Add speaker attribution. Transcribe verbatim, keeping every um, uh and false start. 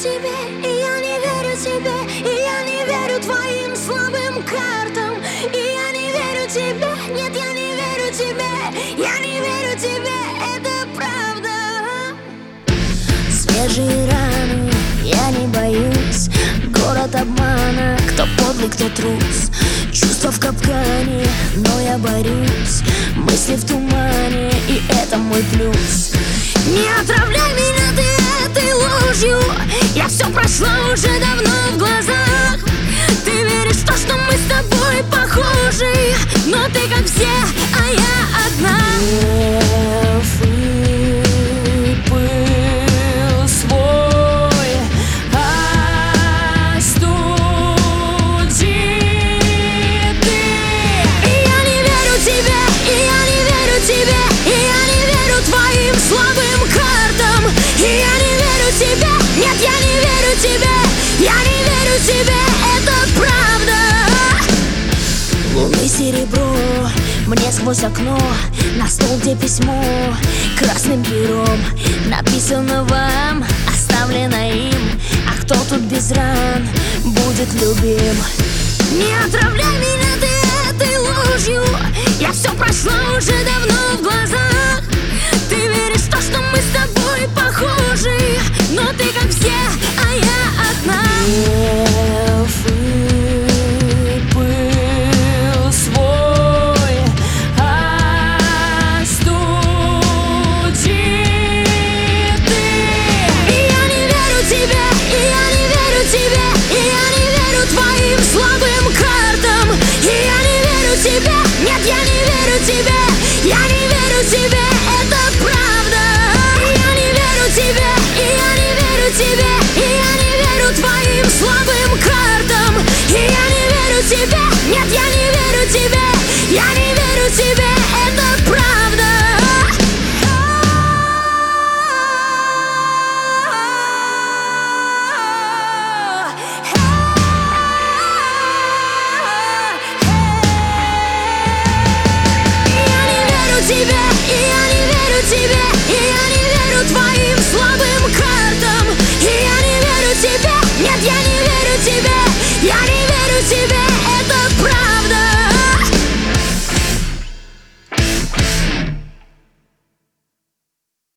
Speaker 1: тебе, и я не верю тебе, и я не верю твоим слабым картам. И я не верю тебе, нет, я не верю тебе, я не верю тебе, это правда.
Speaker 2: Свежие раны, я не боюсь. Город обмана, кто подлый, кто трус. Чувства в капкане, но я борюсь. Мысли в тумане, и это мой плюс.
Speaker 1: Не отравляй меня ты этой ложью, я все прошла уже давно в глазах. Ты веришь в то, что мы с тобой похожи, но ты как все, а я одна. Нет, я не верю тебе, я не верю тебе, это правда.
Speaker 2: Луны серебро, мне сквозь окно, на стол, где письмо красным пером написано вам, оставлено им. А кто тут без ран будет любим?
Speaker 1: Не отравляй меня ты этой ложью, я все прошла уже давно в глазах. Ты веришь в то, что мы с тобой похожи, но ты как все, а я одна.